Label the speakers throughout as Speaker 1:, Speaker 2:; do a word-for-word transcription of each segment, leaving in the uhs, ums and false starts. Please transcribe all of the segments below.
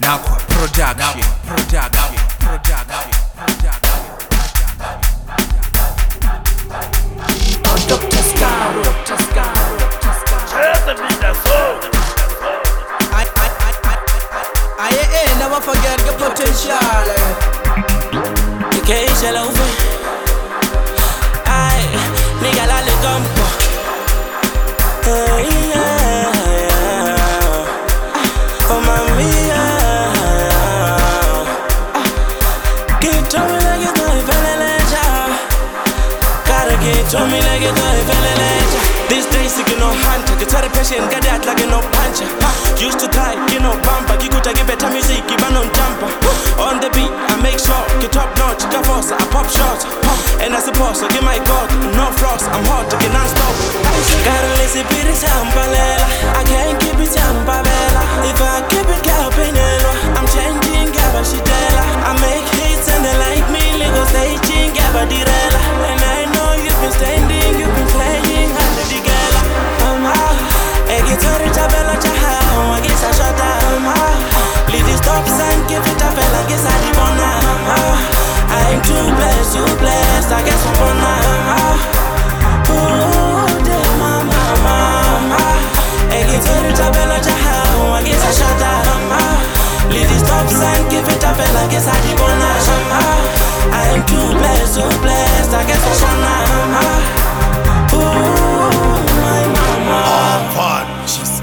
Speaker 1: Nakwa Production, Production, Production, Production.
Speaker 2: Oh, Doctor Scar, Doctor Scar, Doctor Scar. I, I, I, I, I, I, never forget the potential.
Speaker 3: You can't shell over. I, nigga, la le campo. Hey, yeah, yeah. Oh, mami, yeah. Get to me like you do it, fella, gotta get to me like you do it, fella. These days, you know, hunter, get to the patient, get that like you know, puncher. Used to tie, you know, bumper, you could give better music, give on jumper. On the beat, I make sure, get top notch, get force, I pop short. And I suppose, so give my God, no frost, I'm hot, get non-stop. Gotta listen, beat it, Sampalela. I can't keep it, Sampalela. If I keep it, Capinello, I'm changing, Gabashitella. I make hits and they like me, Lego staging, Gabadirella. And I know you've been standing, you've been playing under the gala. I'm out, I get to the tabella, Chahao, I guess I shut down. Leave the stops and give it a fella, guess I did one now. I'm too blessed, too blessed, I guess I'm one now. Oh, dear mama, mama. I get to the tabella, Chahao, I guess I shut down. Leave the stops and give it a fella, guess I did one now. I'm too blessed, too blessed, I guess I'm one now. Oh, my mama.
Speaker 4: Oh, fun. She's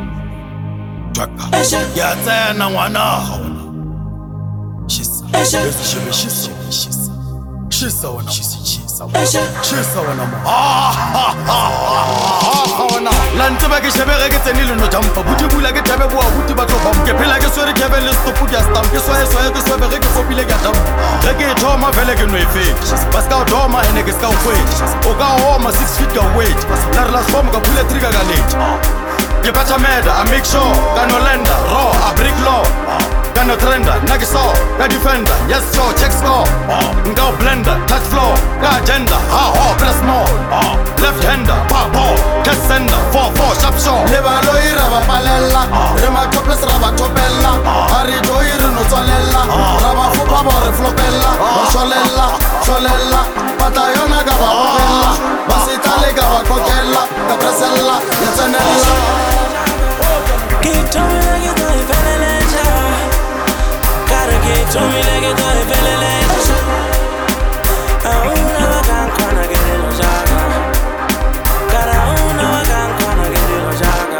Speaker 4: yeah, then I wanna. She's she's she's she's she's so she's she's so she's so no more. Ah ha ha ha na. Lantse ba ke shebere ke tsenile no jumpa. Buti bula ke tabe bua buti ba tlo bam. Ke phela ke swere ke be le stop ke stamp. Ke swae swae ke swere ke kopile ke dam. Re ke thoma vele ke no efek. Baska doma ene ke ska ukwet. O ka homa six feet ka weight. La la form ka pula trigger ka late. Ke batla meda, I make sure ka no lender, raw, a brick law. Ka no trender, na ke saw, ka defender, yes sure, check score. Nka blender, touch floor, ka agenda, ha ha, press more. Left hander, pa pa, cash sender, four four, sharp shore. Leba lo ira ba palela, re ma toples ra ba topella. Ari do ira no tsolella, ra ba fupa ba re flopella. Ba sholella, sholella, pata yona ka ba bogella. Ba sitale ka ba kokella, ka presella, ya tsenella.
Speaker 3: Get to me like you do it, fella. Gotta get to me like you do it, fella. I never can corner get it on Jaga. Gotta never can corner get it on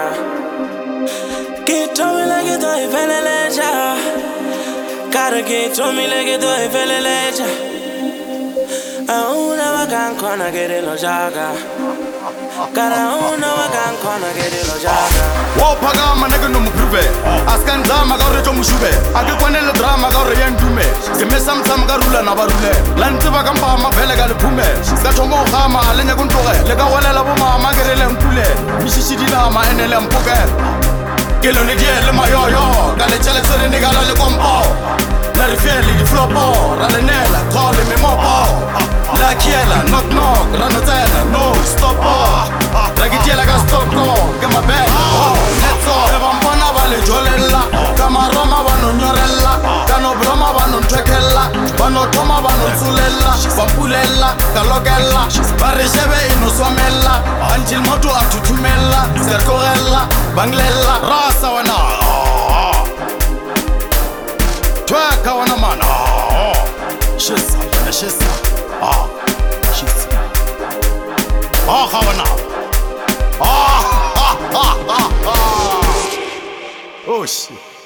Speaker 3: Jaga. Get to me like you do it, fella. Gotta get to me like you do it, fella. I never can corner get it on Jaga. Gotta never can corner get it on Jaga.
Speaker 4: Wo phakama neke no mprove askan zama ka re tlo mushube a ke kwanele drama ka re yendume ke mesa mtsama ka rula na barule la ntse ba ka mpa ma vele ka le phume ka thomo gama le nya kontloge le ka welela bo mama ke re le mpule mishishi dinama ene le mpoke ke lo ne die le mayoyo ka le tshele tsere ne ka la le kompo la re fiele di flopo ra le nela call me mopo la kiela knock knock ra no tsena no stop la ke tiela ka stop go ke ma bad let's go e ba mbona ba le jolella ka maroma ba no nyorella ka no broma ba no twekella ba no thoma ba no tsulella ba pulella ka lokella ba re shebe ino swamella until moto a thuthumella se korella banglella rasa wana tweka wana mana shisa shisa ah shisa ah wana ah ha ha ha ha oh shit.